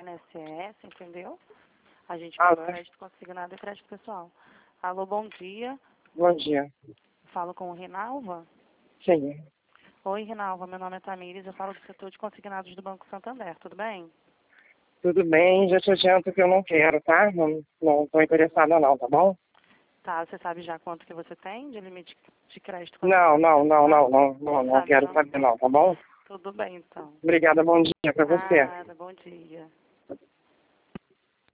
INSS, entendeu? A gente Alô? faz crédito consignado e crédito pessoal. Alô, bom dia. Bom dia. Falo com o Rinalva. Sim. Oi, Rinalva, meu nome é Tamires, eu falo do setor de consignados do Banco Santander, tudo bem? Tudo bem, já te adianto que eu não quero, tá? Não estou interessada não, tá bom? Tá, você sabe já quanto que você tem de limite de crédito Não, consignado? não Sabe quero não? saber não, tá bom? Tudo bem, então. Obrigada, bom dia pra você. Nada, bom dia.